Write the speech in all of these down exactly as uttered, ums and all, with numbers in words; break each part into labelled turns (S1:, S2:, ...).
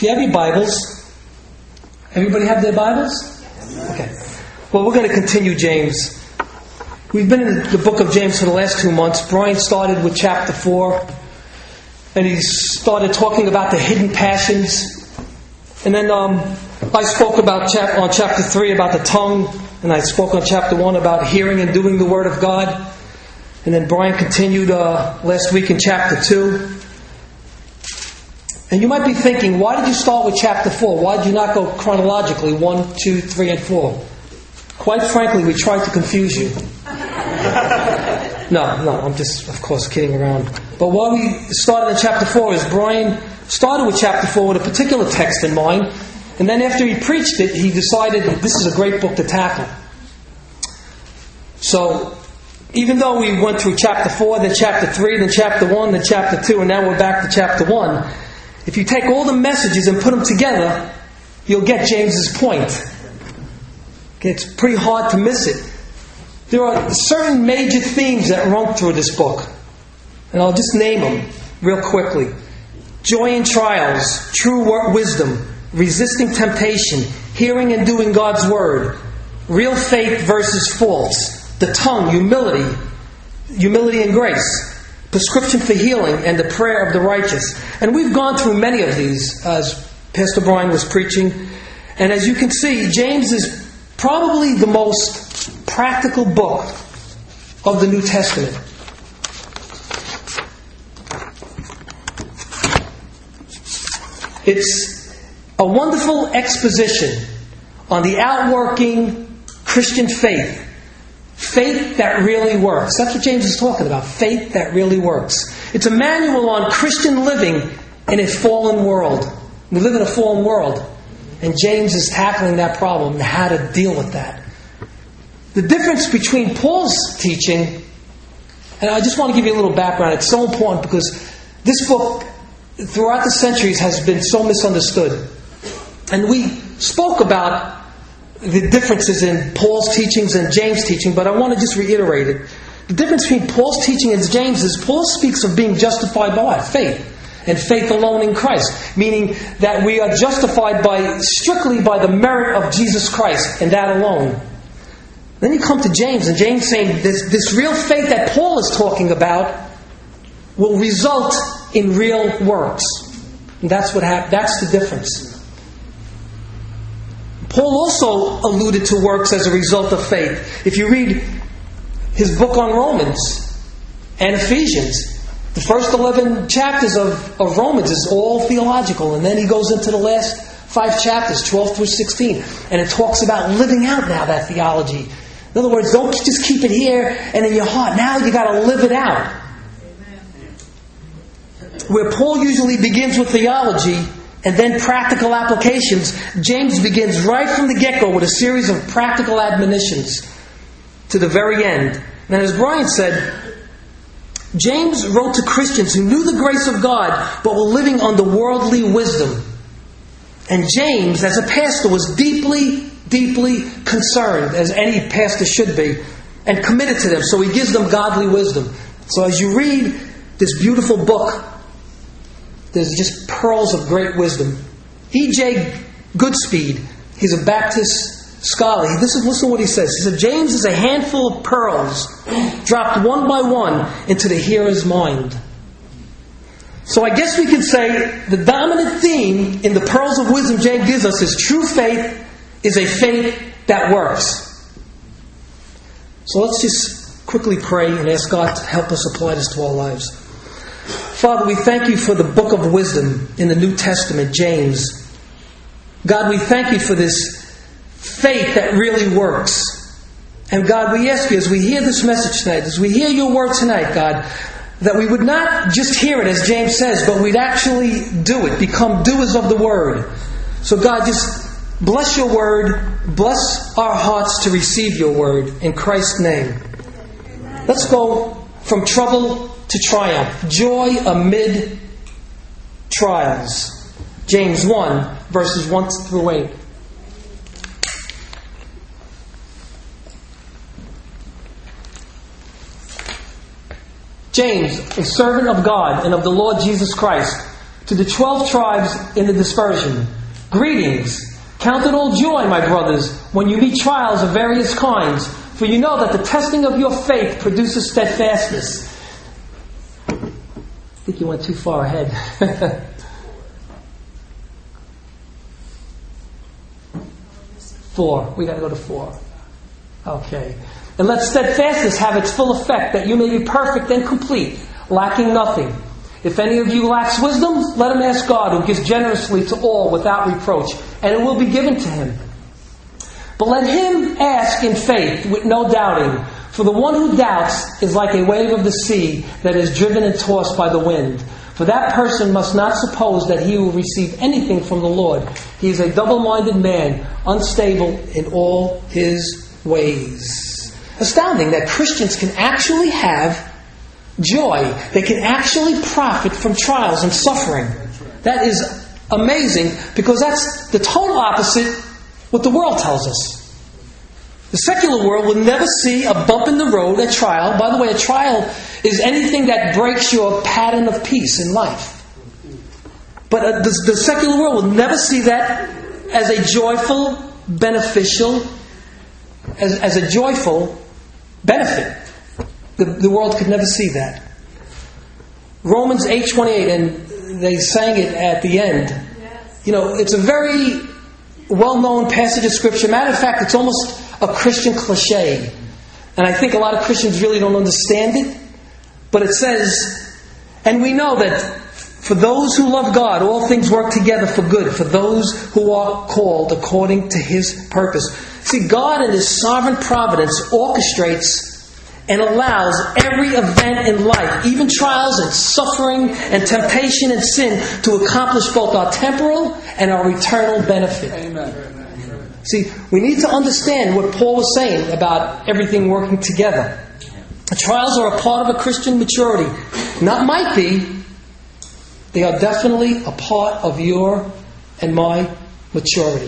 S1: Do you have your Bibles? Everybody have their Bibles? Okay. Well, we're going to continue James. We've been in the book of James for the last two months. Brian started with chapter four, and he started talking about the hidden passions. And then um, I spoke about chap- on chapter three about the tongue, and I spoke on chapter one about hearing and doing the Word of God. And then Brian continued uh, last week in chapter two. And you might be thinking, why did you start with chapter four? Why did you not go chronologically, one, two, three, and four? Quite frankly, we tried to confuse you. No, no, I'm just, of course, kidding around. But why we started in chapter four is Brian started with chapter four with a particular text in mind. And then after he preached it, he decided that this is a great book to tackle. So, even though we went through chapter four, then chapter three, then chapter one, then chapter two, and now we're back to chapter one, if you take all the messages and put them together, you'll get James's point. It's pretty hard to miss it. There are certain major themes that run through this book. And I'll just name them real quickly. Joy in trials, true wisdom, resisting temptation, hearing and doing God's word, real faith versus false, the tongue, humility, humility and grace, prescription for healing, and the prayer of the righteous. And we've gone through many of these as Pastor Brian was preaching. And as you can see, James is probably the most practical book of the New Testament. It's a wonderful exposition on the outworking Christian faith. Faith that really works. That's what James is talking about. Faith that really works. It's a manual on Christian living in a fallen world. We live in a fallen world. And James is tackling that problem and how to deal with that. The difference between Paul's teaching, and I just want to give you a little background. It's so important because this book, throughout the centuries, has been so misunderstood. And we spoke about the differences in Paul's teachings and James' teaching, but I want to just reiterate it. The difference between Paul's teaching and James is Paul speaks of being justified by what? Faith. And faith alone in Christ. Meaning that we are justified by strictly by the merit of Jesus Christ and that alone. Then you come to James, and James saying this, this real faith that Paul is talking about will result in real works. And that's what happened. That's the difference. Paul also alluded to works as a result of faith. If you read his book on Romans and Ephesians, the first eleven chapters of, of Romans is all theological. And then he goes into the last five chapters, twelve through sixteen. And it talks about living out now that theology. In other words, don't just keep it here and in your heart. Now you got to live it out. Where Paul usually begins with theology and then practical applications, James begins right from the get-go with a series of practical admonitions to the very end. And as Brian said, James wrote to Christians who knew the grace of God but were living under worldly wisdom. And James, as a pastor, was deeply, deeply concerned, as any pastor should be, and committed to them. So he gives them godly wisdom. So as you read this beautiful book, there's just pearls of great wisdom. E J Goodspeed, he's a Baptist scholar. He, this is, listen to what he says. He said, James is a handful of pearls dropped one by one into the hearer's mind. So I guess we can say the dominant theme in the pearls of wisdom James gives us is true faith is a faith that works. So let's just quickly pray and ask God to help us apply this to our lives. Father, we thank you for the book of wisdom in the New Testament, James. God, we thank you for this faith that really works. And God, we ask you as we hear this message tonight, as we hear your word tonight, God, that we would not just hear it as James says, but we'd actually do it, become doers of the word. So God, just bless your word, bless our hearts to receive your word in Christ's name. Let's go from trouble to triumph. Joy amid trials. James one, verses one through eight. James, a servant of God and of the Lord Jesus Christ, To the twelve tribes in the dispersion, greetings. Count it all joy, my brothers, when you meet trials of various kinds, for you know that the testing of your faith produces steadfastness. I think you went too far ahead. Four. We got to go to four. Okay. And let steadfastness have its full effect, that you may be perfect and complete, lacking nothing. If any of you lacks wisdom, let him ask God, who gives generously to all without reproach, and it will be given to him. But let him ask in faith, with no doubting. For the one who doubts is like a wave of the sea that is driven and tossed by the wind. For that person must not suppose that he will receive anything from the Lord. He is a double-minded man, unstable in all his ways. Astounding that Christians can actually have joy. They can actually profit from trials and suffering. That is amazing, because that's the total opposite what the world tells us. The secular world will never see a bump in the road, a trial. By the way, a trial is anything that breaks your pattern of peace in life. But uh, the, the secular world will never see that as a joyful, beneficial, as, as a joyful benefit. The, the world could never see that. Romans eight twenty-eight, and they sang it at the end. You know, it's a very well-known passage of Scripture. Matter of fact, it's almost a Christian cliche. And I think a lot of Christians really don't understand it. But it says, and we know that for those who love God, all things work together for good, for those who are called according to His purpose. See, God in His sovereign providence orchestrates and allows every event in life, even trials and suffering and temptation and sin, to accomplish both our temporal and our eternal benefit. Amen. See, we need to understand what Paul was saying about everything working together. Trials are a part of a Christian maturity. Not might be, they are definitely a part of your and my maturity.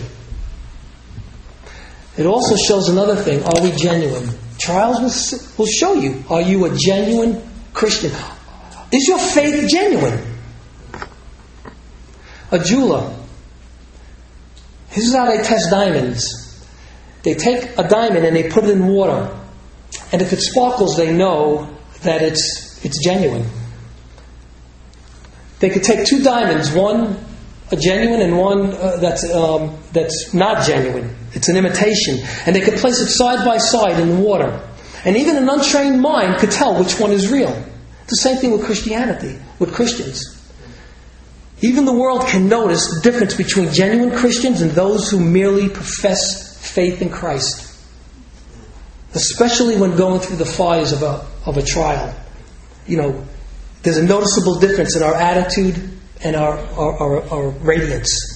S1: It also shows another thing. Are we genuine? Trials will, will show you. Are you a genuine Christian? Is your faith genuine? A jeweler. This is how they test diamonds. They take a diamond and they put it in water. And if it sparkles, they know that it's it's genuine. They could take two diamonds, one a genuine and one uh, that's um, that's not genuine. It's an imitation. And they could place it side by side in the water. And even an untrained mind could tell which one is real. The same thing with Christianity, with Christians. Even the world can notice the difference between genuine Christians and those who merely profess faith in Christ. Especially when going through the fires of a, of a trial. You know, there's a noticeable difference in our attitude and our, our, our, our radiance.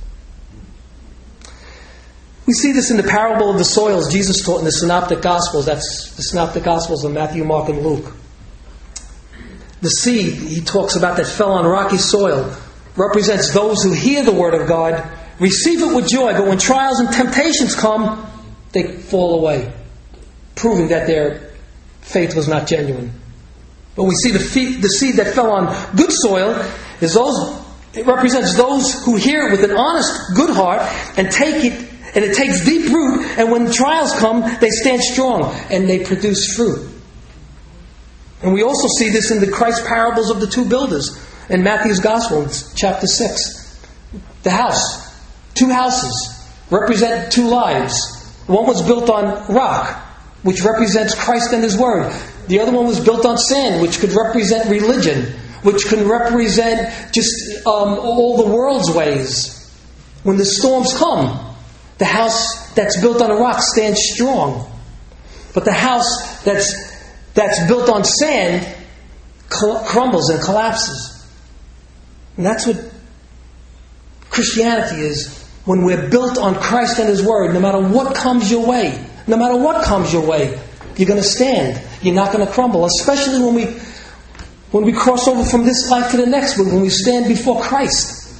S1: We see this in the parable of the soils Jesus taught in the Synoptic Gospels. That's the Synoptic Gospels of Matthew, Mark, and Luke. The seed, he talks about, that fell on rocky soil, represents those who hear the Word of God, receive it with joy, but when trials and temptations come, they fall away, proving that their faith was not genuine. But we see the, fe- the seed that fell on good soil is those. It represents those who hear it with an honest, good heart and take it, and it takes deep root. And when trials come, they stand strong and they produce fruit. And we also see this in the Christ parables of the two builders in Matthew's Gospel, chapter six. The house, two houses, represent two lives. One was built on rock, which represents Christ and His Word. The other one was built on sand, which could represent religion, which can represent just um, all the world's ways. When the storms come, the house that's built on a rock stands strong. But the house that's that's built on sand crumbles and collapses. And that's what Christianity is. When we're built on Christ and His Word, no matter what comes your way, no matter what comes your way, you're going to stand. You're not going to crumble. Especially when we when we cross over from this life to the next, when we stand before Christ.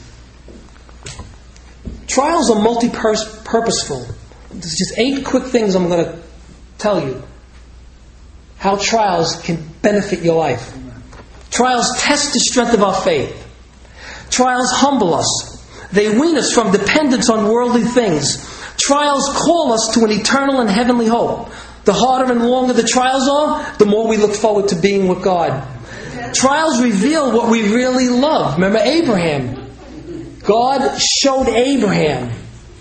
S1: Trials are multi-purposeful. There's just eight quick things I'm going to tell you. How trials can benefit your life. Trials test the strength of our faith. Trials humble us. They wean us from dependence on worldly things. Trials call us to an eternal and heavenly hope. The harder and longer the trials are, the more we look forward to being with God. Trials reveal what we really love. Remember Abraham. God showed Abraham,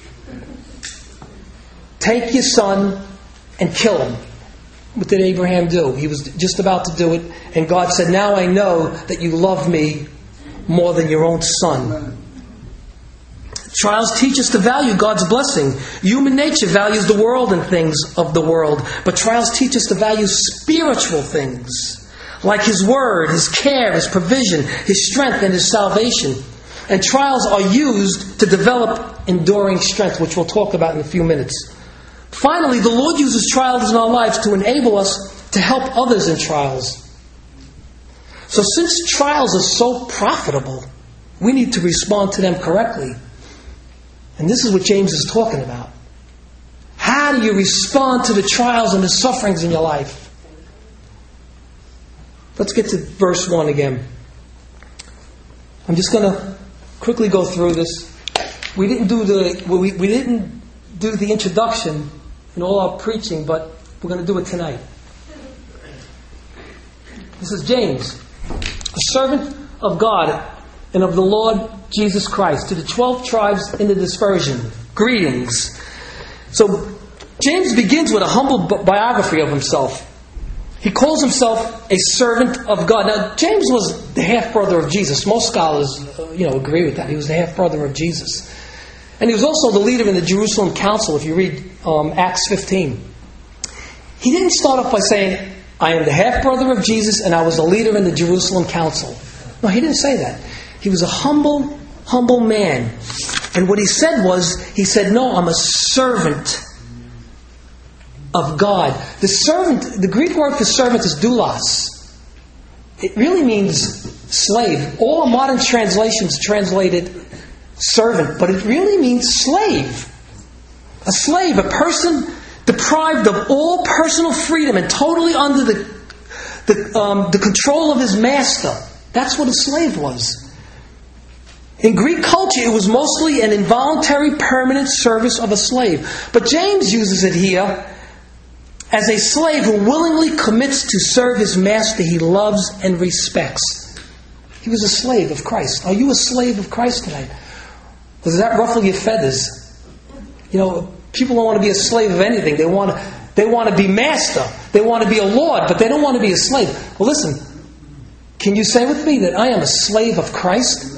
S1: take your son and kill him. What did Abraham do? He was just about to do it, and God said, now I know that you love me more than your own son. Trials teach us to value God's blessing. Human nature values the world and things of the world, but trials teach us to value spiritual things, like His Word, His care, His provision, His strength, and His salvation. And trials are used to develop enduring strength, which we'll talk about in a few minutes. Finally, the Lord uses trials in our lives to enable us to help others in trials. So since trials are so profitable, we need to respond to them correctly. And this is what James is talking about. How do you respond to the trials and the sufferings in your life? Let's get to verse one again. I'm just going to quickly go through this. We didn't do the we, we didn't do the introduction in all our preaching, but we're going to do it tonight. This is James, a servant of God and of the Lord Jesus Christ, to the twelve tribes in the dispersion. Greetings. So James begins with a humble biography of himself. He calls himself a servant of God. Now, James was the half-brother of Jesus. Most scholars, uh, you know, agree with that. He was the half-brother of Jesus. And he was also the leader in the Jerusalem Council, if you read um, Acts fifteen. He didn't start off by saying, I am the half-brother of Jesus and I was the leader in the Jerusalem Council. No, he didn't say that. He was a humble, humble man. And what he said was, he said, no, I'm a servant of God. The servant, the Greek word for servant is doulos. It really means slave. All modern translations translate it servant, but it really means slave. A slave, a person deprived of all personal freedom and totally under the the, um, the control of his master. That's what a slave was. In Greek culture, it was mostly an involuntary permanent service of a slave. But James uses it here as a slave who willingly commits to serve his master he loves and respects. He was a slave of Christ. Are you a slave of Christ tonight? Does that ruffle your feathers? You know, people don't want to be a slave of anything. They want to, they want to be master. They want to be a lord, but they don't want to be a slave. Well, listen. Can you say with me that I am a slave of Christ?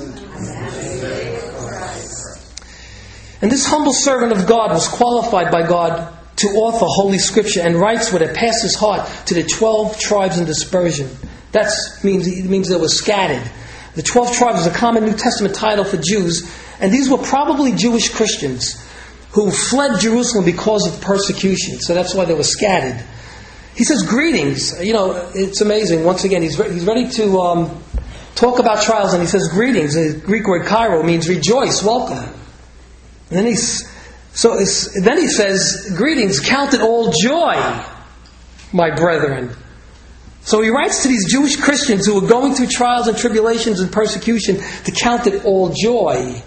S1: And this humble servant of God was qualified by God to author Holy Scripture and writes with a pastor's heart to the twelve tribes in dispersion. That means, it means they were scattered. The twelve tribes is a common New Testament title for Jews, and these were probably Jewish Christians who fled Jerusalem because of persecution. So that's why they were scattered. He says, greetings. You know, it's amazing. Once again, he's, re- he's ready to um, talk about trials, and he says, greetings. The Greek word kairo means rejoice, welcome. And then he's, so it's, then he says, greetings, count it all joy, my brethren. So he writes to these Jewish Christians who were going through trials and tribulations and persecution to count it all joy.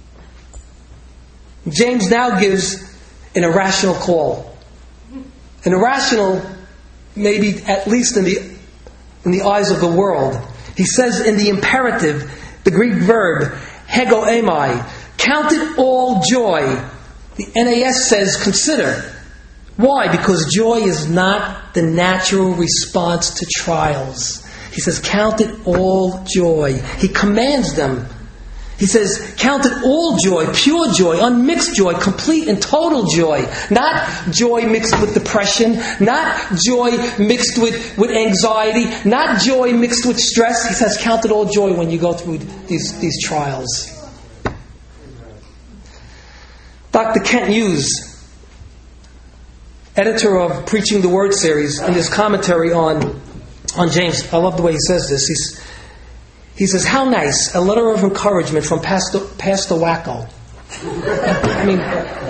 S1: James now gives an irrational call. An irrational, maybe at least in the in the eyes of the world. He says in the imperative, the Greek verb, hego emai, count it all joy. The N A S says consider. Why? Because joy is not the natural response to trials. He says, count it all joy. He commands them. He says, count it all joy, pure joy, unmixed joy, complete and total joy. Not joy mixed with depression, not joy mixed with, with anxiety, not joy mixed with stress. He says, count it all joy when you go through these, these trials. Doctor Kent Hughes, editor of Preaching the Word series, in his commentary on, on James, I love the way he says this. He's, he says, how nice, a letter of encouragement from Pastor, Pastor Wacko. I mean,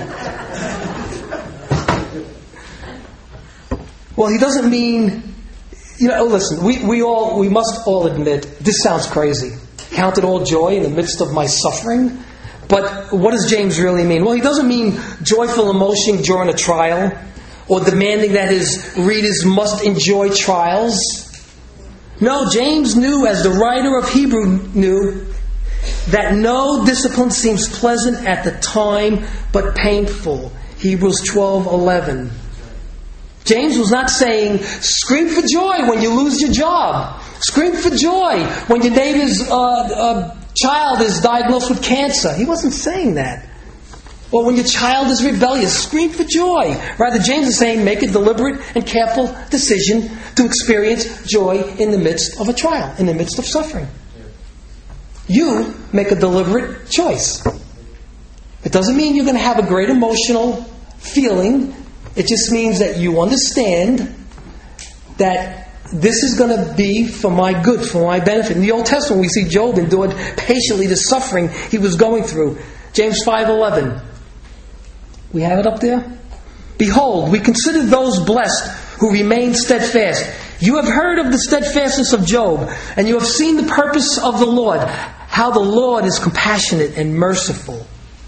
S1: well, he doesn't mean, you know, listen, we, we all, we must all admit, this sounds crazy. count it all joy in the midst of my suffering. But what does James really mean? Well, he doesn't mean joyful emotion during a trial, or demanding that his readers must enjoy trials. No, James knew, as the writer of Hebrew knew, that no discipline seems pleasant at the time, but painful. Hebrews twelve eleven. James was not saying, scream for joy when you lose your job. Scream for joy when your neighbor's uh, uh, child is diagnosed with cancer. He wasn't saying that. Or when your child is rebellious, scream for joy. Rather, James is saying, make a deliberate and careful decision to experience joy in the midst of a trial, in the midst of suffering. You make a deliberate choice. It doesn't mean you're going to have a great emotional feeling. It just means that you understand that this is going to be for my good, for my benefit. In the Old Testament, we see Job endured patiently the suffering he was going through. James five eleven. We have it up there? Behold, we consider those blessed who remain steadfast. You have heard of the steadfastness of Job, and you have seen the purpose of the Lord, how the Lord is compassionate and merciful.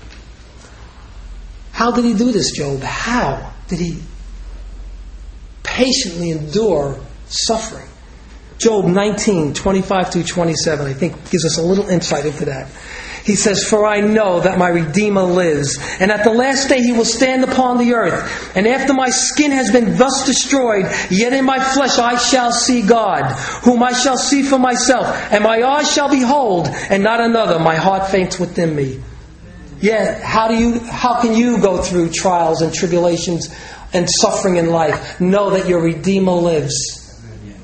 S1: How did he do this, Job? How did he patiently endure suffering? Job nineteen, twenty-five through twenty-seven, I think, gives us a little insight into that. He says, for I know that my Redeemer lives, and at the last day he will stand upon the earth. And after my skin has been thus destroyed, yet in my flesh I shall see God, whom I shall see for myself, and my eyes shall behold, and not another. My heart faints within me. Yeah, how do you? How can you go through trials and tribulations and suffering in life? Know that your Redeemer lives.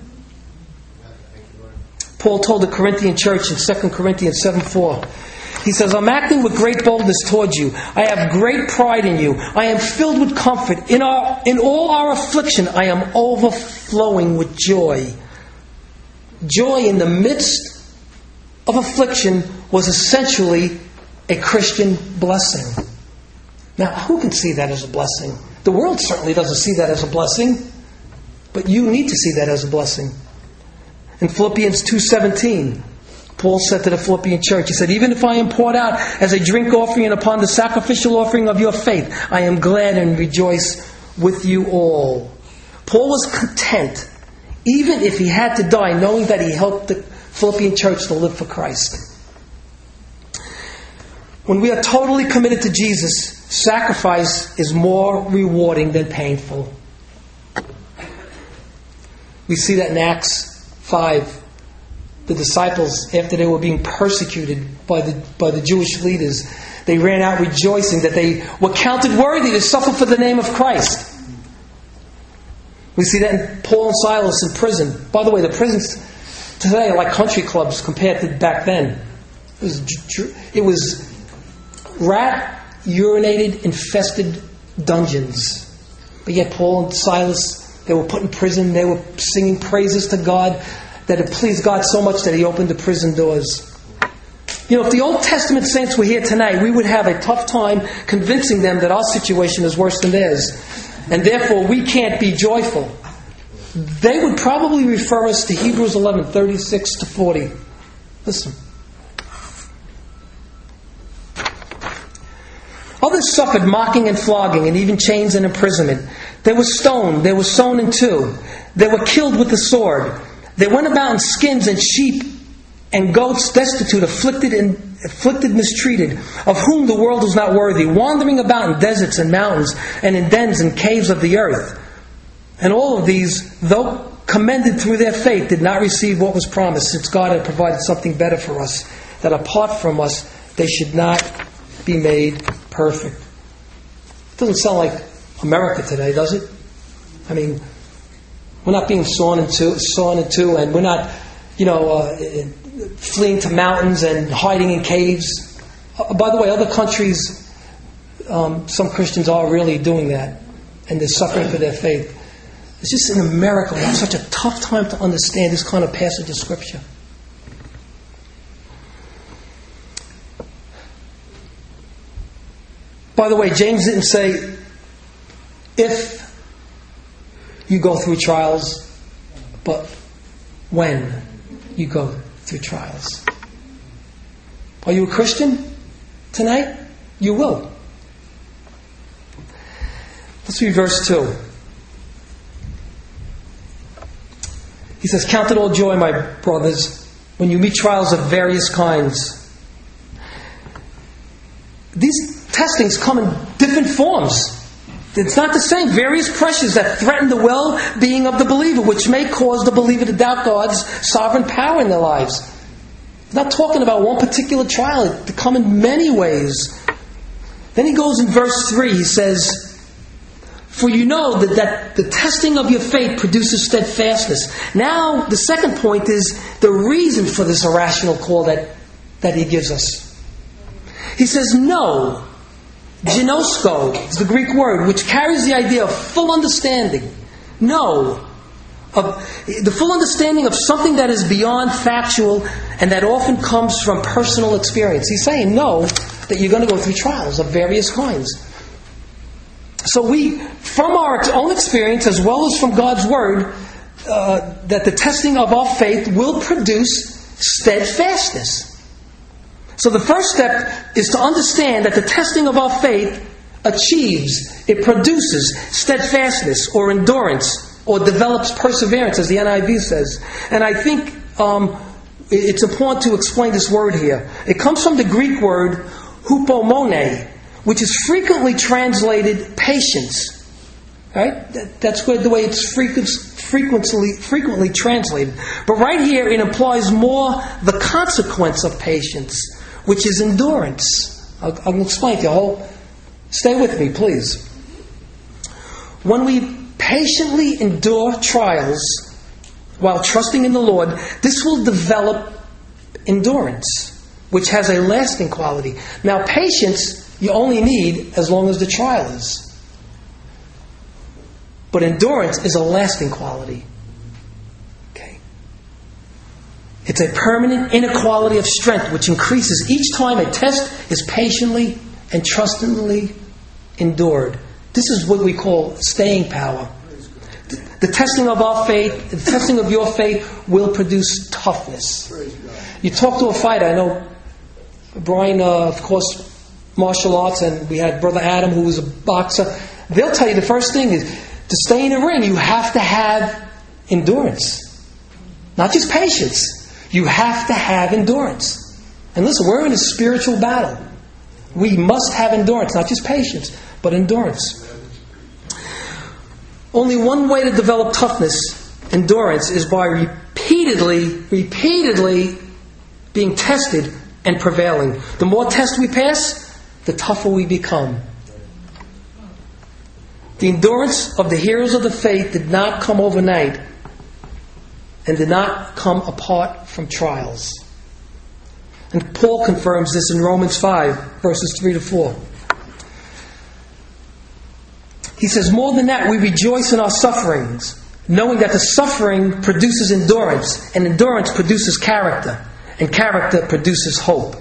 S1: Paul told the Corinthian church in Second Corinthians seven four. He says, I'm acting with great boldness towards you. I have great pride in you. I am filled with comfort. In our, in all our affliction, I am overflowing with joy. Joy in the midst of affliction was essentially a Christian blessing. Now, who can see that as a blessing? The world certainly doesn't see that as a blessing. But you need to see that as a blessing. In Philippians two seventeen, Paul said to the Philippian church, he said, even if I am poured out as a drink offering and upon the sacrificial offering of your faith, I am glad and rejoice with you all. Paul was content, even if he had to die, knowing that he helped the Philippian church to live for Christ. When we are totally committed to Jesus, sacrifice is more rewarding than painful. We see that in Acts five. The disciples, after they were being persecuted by the by the Jewish leaders, they ran out rejoicing that they were counted worthy to suffer for the name of Christ. We see that in Paul and Silas in prison. By the way, the prisons today are like country clubs compared to back then. It was, it was rat urinated, infested dungeons. But yet Paul and Silas, they were put in prison. They were singing praises to God, that it pleased God so much that He opened the prison doors. You know, if the Old Testament saints were here tonight, we would have a tough time convincing them that our situation is worse than theirs, and therefore we can't be joyful. They would probably refer us to Hebrews eleven, thirty-six to forty. Listen. Others suffered mocking and flogging, and even chains and imprisonment. They were stoned. They were sown in two. They were killed with the sword. They went about in skins and sheep and goats, destitute, afflicted and afflicted, mistreated, of whom the world was not worthy, wandering about in deserts and mountains and in dens and caves of the earth. And all of these, though commended through their faith, did not receive what was promised, since God had provided something better for us, that apart from us they should not be made perfect. It doesn't sound like America today, does it? I mean, we're not being sawn in two, sawn in two, and we're not, you know, uh, fleeing to mountains and hiding in caves. Uh, by the way, other countries, um, some Christians are really doing that, and they're suffering for their faith. It's just in America we have such a tough time to understand this kind of passage of Scripture. By the way, James didn't say, if you go through trials, but when you go through trials. Are you a Christian tonight? You will. Let's read verse two. He says, "Count it all joy, my brothers, when you meet trials of various kinds." These testings come in different forms. It's not the same. Various pressures that threaten the well-being of the believer, which may cause the believer to doubt God's sovereign power in their lives. He's not talking about one particular trial. It come in many ways. Then he goes in verse three. He says, "For you know that, that the testing of your faith produces steadfastness." Now, the second point is the reason for this irrational call that, that he gives us. He says, "Know." Ginosko is the Greek word, which carries the idea of full understanding. Know. Of the full understanding of something that is beyond factual and that often comes from personal experience. He's saying, know that you're going to go through trials of various kinds. So we, from our own experience as well as from God's Word, uh, that the testing of our faith will produce steadfastness. So the first step is to understand that the testing of our faith achieves, it produces steadfastness or endurance or develops perseverance, as the N I V says. And I think um, it's important to explain this word here. It comes from the Greek word hupomone, which is frequently translated patience. Right? That's the way it's frequently, frequently translated. But right here it implies more the consequence of patience, which is endurance. I'll, I'll explain to you. I'll, stay with me, please. When we patiently endure trials while trusting in the Lord, this will develop endurance, which has a lasting quality. Now, patience you only need as long as the trial is. But endurance is a lasting quality. It's a permanent inequality of strength which increases each time a test is patiently and trustingly endured. This is what we call staying power. The testing of our faith, the testing of your faith will produce toughness. You talk to a fighter. I know Brian, uh, of course, martial arts, and we had Brother Adam, who was a boxer. They'll tell you the first thing is to stay in the ring, you have to have endurance. Not just patience. You have to have endurance. And listen, we're in a spiritual battle. We must have endurance, not just patience, but endurance. Only one way to develop toughness, endurance, is by repeatedly, repeatedly being tested and prevailing. The more tests we pass, the tougher we become. The endurance of the heroes of the faith did not come overnight and did not come apart from trials. And Paul confirms this in Romans five, verses three to four. He says, "More than that, we rejoice in our sufferings, knowing that the suffering produces endurance, and endurance produces character, and character produces hope."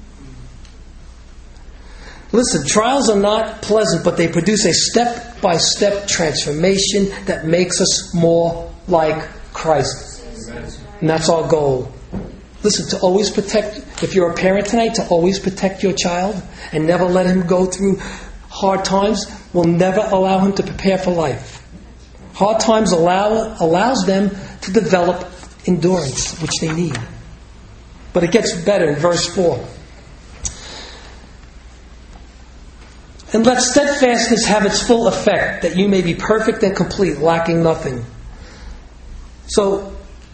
S1: Listen, trials are not pleasant, but they produce a step-by-step transformation that makes us more like Christ. And that's our goal. Listen, to always protect, if you're a parent tonight, to always protect your child and never let him go through hard times will never allow him to prepare for life. Hard times allow allows them to develop endurance, which they need. But it gets better in verse four. "And let steadfastness have its full effect, that you may be perfect and complete, lacking nothing." So,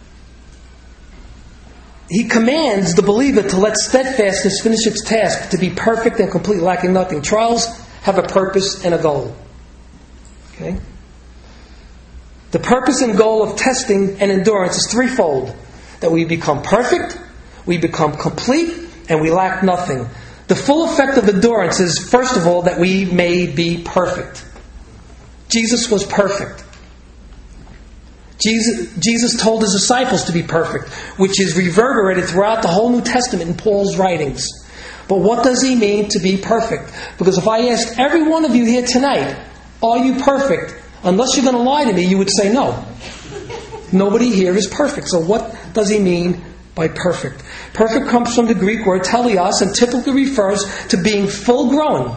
S1: he commands the believer to let steadfastness finish its task, to be perfect and complete, lacking nothing. Trials have a purpose and a goal. Okay? The purpose and goal of testing and endurance is threefold. That we become perfect, we become complete, and we lack nothing. The full effect of endurance is, first of all, that we may be perfect. Jesus was perfect. Jesus, Jesus told his disciples to be perfect, which is reverberated throughout the whole New Testament in Paul's writings. But what does he mean to be perfect? Because if I asked every one of you here tonight, are you perfect? Unless you're going to lie to me, you would say no. Nobody here is perfect. So what does he mean by perfect. Perfect comes from the Greek word teleos and typically refers to being full grown,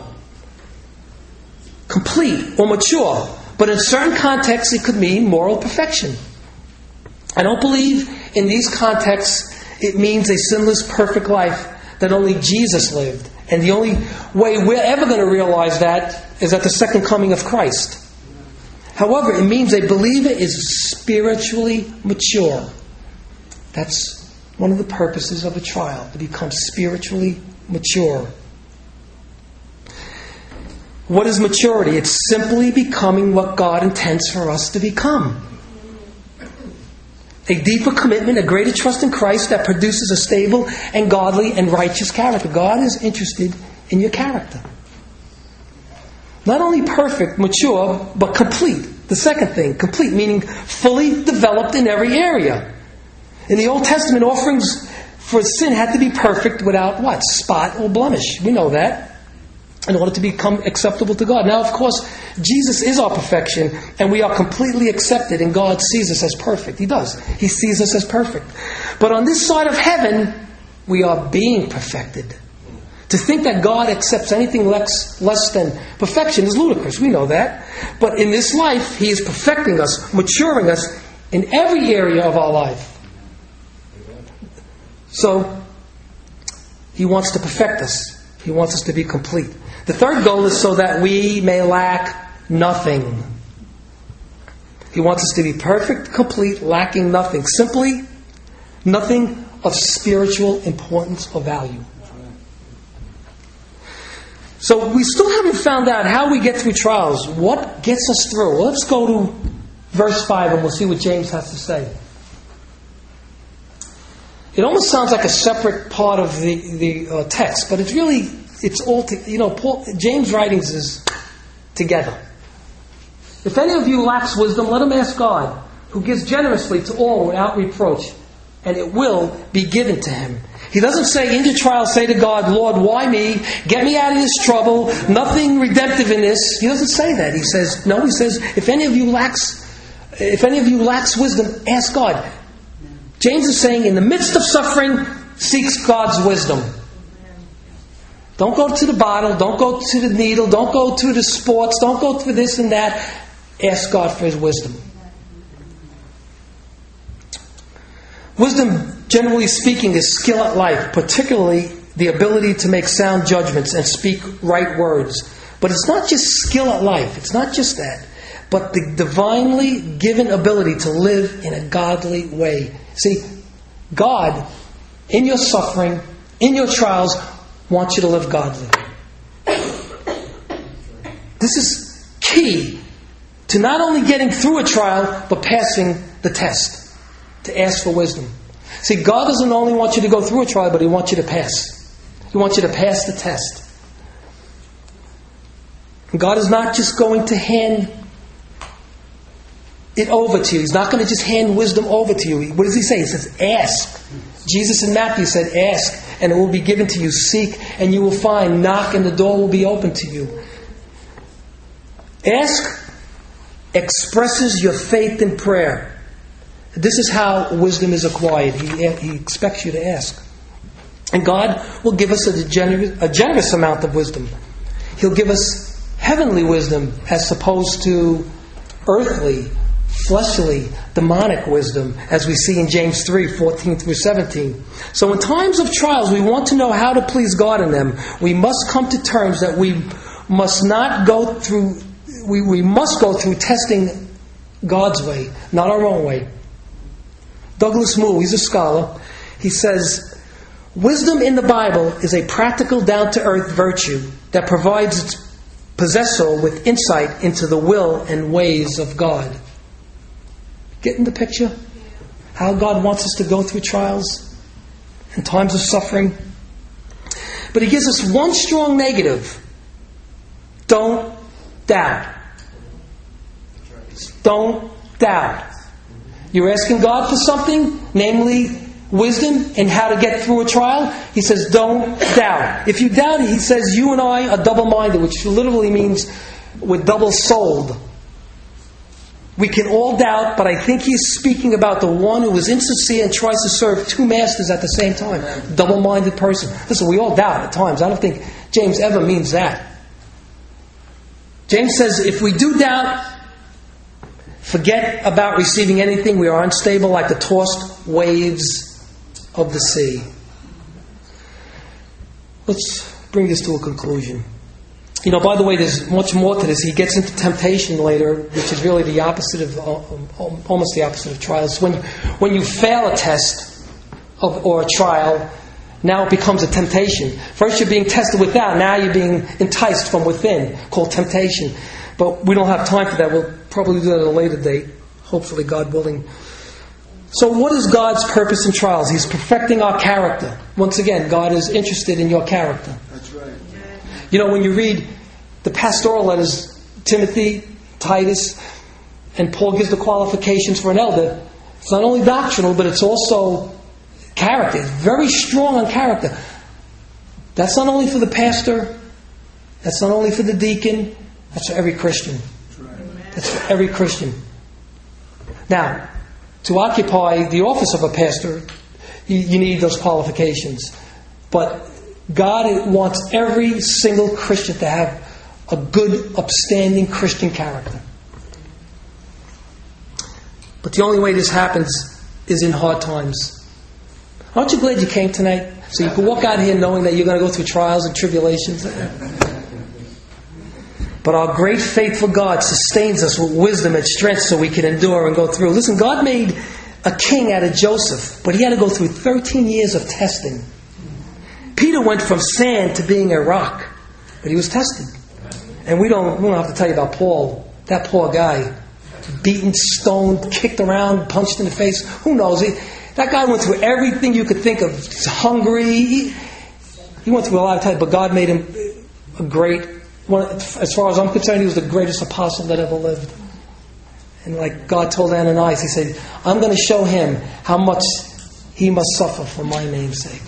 S1: complete, or mature. But in certain contexts it could mean moral perfection. I don't believe in these contexts it means a sinless, perfect life that only Jesus lived. And the only way we're ever going to realize that is at the second coming of Christ. However, it means a believer is spiritually mature. That's one of the purposes of a trial, to become spiritually mature. What is maturity? It's simply becoming what God intends for us to become. A deeper commitment, a greater trust in Christ that produces a stable and godly and righteous character. God is interested in your character. Not only perfect, mature, but complete. The second thing, complete, meaning fully developed in every area. In the Old Testament, offerings for sin had to be perfect without what? Spot or blemish. We know that. In order to become acceptable to God. Now, of course, Jesus is our perfection, and we are completely accepted, and God sees us as perfect. He does. He sees us as perfect. But on this side of heaven, we are being perfected. To think that God accepts anything less, less than perfection is ludicrous. We know that. But in this life, He is perfecting us, maturing us in every area of our life. So, He wants to perfect us. He wants us to be complete. The third goal is so that we may lack nothing. He wants us to be perfect, complete, lacking nothing. Simply, nothing of spiritual importance or value. So we still haven't found out how we get through trials. What gets us through? Well, let's go to verse five and we'll see what James has to say. It almost sounds like a separate part of the, the uh, text, but it's really... It's all, to, you know, Paul, James' writings is together. If any of you lacks wisdom, let him ask God, who gives generously to all without reproach, and it will be given to him. He doesn't say, in your trial, say to God, Lord, why me? Get me out of this trouble. Nothing redemptive in this. He doesn't say that. He says, no, he says, if any of you lacks, if any of you lacks wisdom, ask God. James is saying, in the midst of suffering, seeks God's wisdom. Don't go to the bottle, don't go to the needle, don't go to the sports, don't go to this and that. Ask God for His wisdom. Wisdom, generally speaking, is skill at life, particularly the ability to make sound judgments and speak right words. But it's not just skill at life, it's not just that, but the divinely given ability to live in a godly way. See, God, in your suffering, in your trials, wants you to live godly. This is key to not only getting through a trial, but passing the test. To ask for wisdom. See, God doesn't only want you to go through a trial, but He wants you to pass. He wants you to pass the test. And God is not just going to hand it over to you. He's not going to just hand wisdom over to you. What does He say? He says, ask. Jesus in Matthew said, ask, and it will be given to you. Seek, and you will find. Knock, and the door will be open to you. Ask expresses your faith in prayer. This is how wisdom is acquired. He, he expects you to ask. And God will give us a generous, a generous amount of wisdom. He'll give us heavenly wisdom as opposed to earthly, fleshly, demonic wisdom, as we see in James three, fourteen through seventeen. So in times of trials, we want to know how to please God in them. We must come to terms that we must not go through, we, we must go through testing God's way, not our own way. Douglas Moo, he's a scholar, he says, wisdom in the Bible is a practical, down-to-earth virtue that provides its possessor with insight into the will and ways of God. Getting the picture? How God wants us to go through trials and times of suffering. But He gives us one strong negative. Don't doubt. Don't doubt. You're asking God for something, namely wisdom and how to get through a trial. He says, don't doubt. If you doubt, He says, you and I are double-minded, which literally means we're double-souled. We can all doubt, but I think he's speaking about the one who is insincere and tries to serve two masters at the same time. Double-minded person. Listen, we all doubt at times. I don't think James ever means that. James says, if we do doubt, forget about receiving anything. We are unstable like the tossed waves of the sea. Let's bring this to a conclusion. You know, by the way, there's much more to this. He gets into temptation later, which is really the opposite of, almost the opposite of trials. When, when you fail a test of, or a trial, now it becomes a temptation. First you're being tested without, now you're being enticed from within, called temptation. But we don't have time for that. We'll probably do that at a later date, hopefully, God willing. So what is God's purpose in trials? He's perfecting our character. Once again, God is interested in your character.
S2: That's right.
S1: You know, when you read the pastoral letters, Timothy, Titus, and Paul gives the qualifications for an elder, it's not only doctrinal, but it's also character. It's very strong on character. That's not only for the pastor, that's not only for the deacon, that's for every Christian. That's for every Christian. Now, to occupy the office of a pastor, you, you need those qualifications. But God wants every single Christian to have a good, upstanding Christian character. But the only way this happens is in hard times. Aren't you glad you came tonight? So you can walk out here knowing that you're going to go through trials and tribulations. But our great faithful God sustains us with wisdom and strength so we can endure and go through. Listen, God made a king out of Joseph, but he had to go through thirteen years of testing. Peter went from sand to being a rock, but he was tested. And we don't, we don't have to tell you about Paul, that poor guy. Beaten, stoned, kicked around, punched in the face. Who knows? He, that guy went through everything you could think of. He's hungry. He, he went through a lot of time, but God made him a great, one, as far as I'm concerned, he was the greatest apostle that ever lived. And like God told Ananias, he said, I'm going to show him how much he must suffer for my name's sake.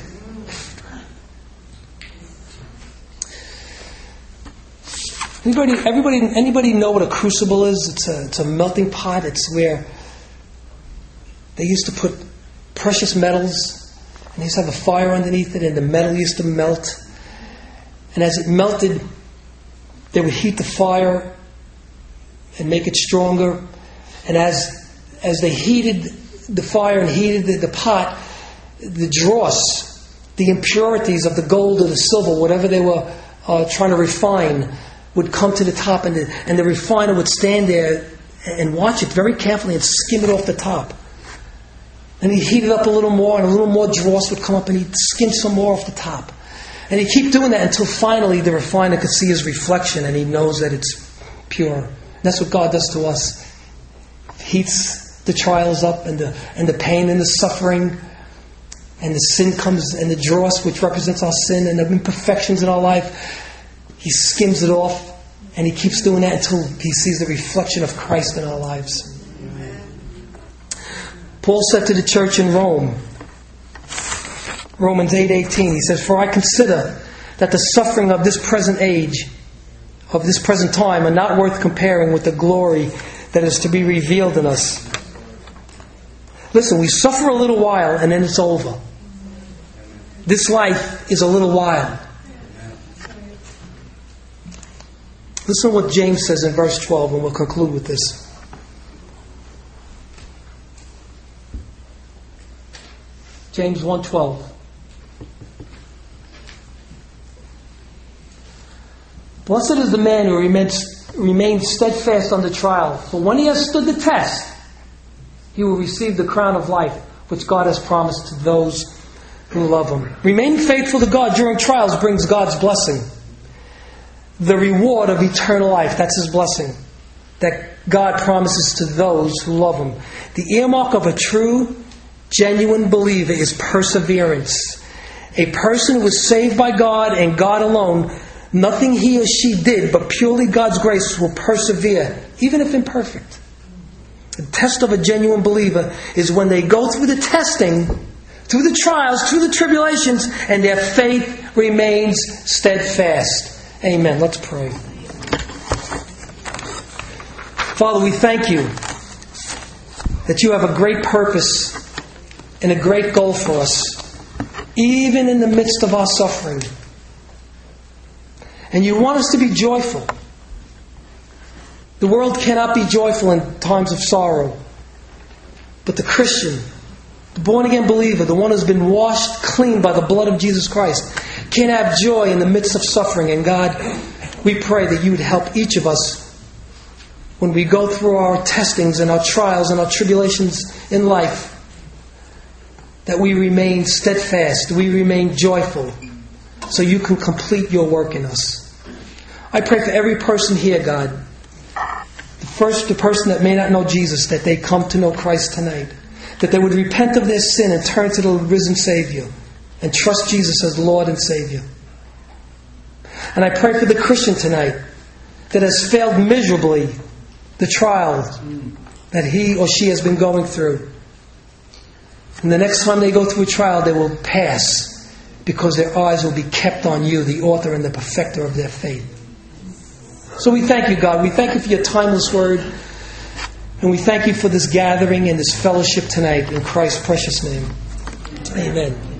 S1: Anybody, everybody, anybody know what a crucible is? It's a, it's a melting pot. It's where they used to put precious metals, and they used to have a fire underneath it, and the metal used to melt. And as it melted, they would heat the fire and make it stronger. And as as they heated the fire and heated the, the pot, the dross, the impurities of the gold or the silver, whatever they were uh, trying to refine, would come to the top, and the, and the refiner would stand there and watch it very carefully and skim it off the top. And he'd heat it up a little more, and a little more dross would come up, and he'd skim some more off the top. And he'd keep doing that until finally the refiner could see his reflection, and he knows that it's pure. And that's what God does to us. Heats the trials up, and the and the pain and the suffering, and the sin comes, and the dross, which represents our sin and the imperfections in our life. He skims it off, and he keeps doing that until he sees the reflection of Christ in our lives. Amen. Paul said to the church in Rome, Romans eight eighteen, he says, "For I consider that the suffering of this present age, of this present time, are not worth comparing with the glory that is to be revealed in us." Listen, we suffer a little while, and then it's over. This life is a little while. Listen to what James says in verse twelve, and we'll conclude with this. James one twelve. "Blessed is the man who remains, remains steadfast under trial, for when he has stood the test, he will receive the crown of life, which God has promised to those who love him." Remaining faithful to God during trials brings God's blessing. The reward of eternal life, that's his blessing, that God promises to those who love him. The earmark of a true, genuine believer is perseverance. A person who is saved by God and God alone, nothing he or she did but purely God's grace, will persevere, even if imperfect. The test of a genuine believer is when they go through the testing, through the trials, through the tribulations, and their faith remains steadfast. Amen. Let's pray. Father, we thank you that you have a great purpose and a great goal for us, even in the midst of our suffering. And you want us to be joyful. The world cannot be joyful in times of sorrow. But the Christian, the born-again believer, the one who's been washed clean by the blood of Jesus Christ, can have joy in the midst of suffering. And God, we pray that you would help each of us when we go through our testings and our trials and our tribulations in life, that we remain steadfast, we remain joyful, so you can complete your work in us. I pray for every person here, God, the first, the person that may not know Jesus, that they come to know Christ tonight, that they would repent of their sin and turn to the risen Savior and trust Jesus as Lord and Savior. And I pray for the Christian tonight that has failed miserably the trial that he or she has been going through. And the next time they go through a trial, they will pass because their eyes will be kept on you, the author and the perfecter of their faith. So we thank you, God. We thank you for your timeless word. And we thank you for this gathering and this fellowship tonight in Christ's precious name. Amen.